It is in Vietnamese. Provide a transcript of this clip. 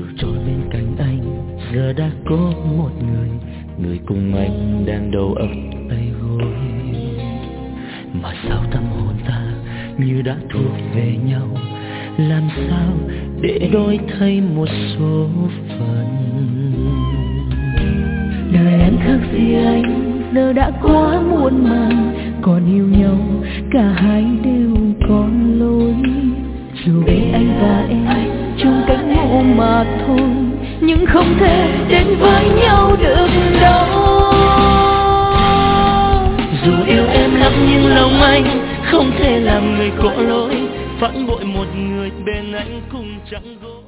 trôi bên cạnh anh, giờ đã có một người, người cùng anh đang đầu ấp tay gối. Mà sao tâm hồn ta như đã thuộc về nhau, làm sao để đổi thay một số phận. Đời em khác gì anh, giờ đã quá muộn màng, còn yêu nhau cả hai đều có lỗi. Dù biết anh và em chung cánh ngộ mà thôi, nhưng không thể đến với nhau được đâu. Dù yêu em lắm nhưng lòng anh không thể làm người có lỗi, phản bội một người bên anh cùng chẳng gối.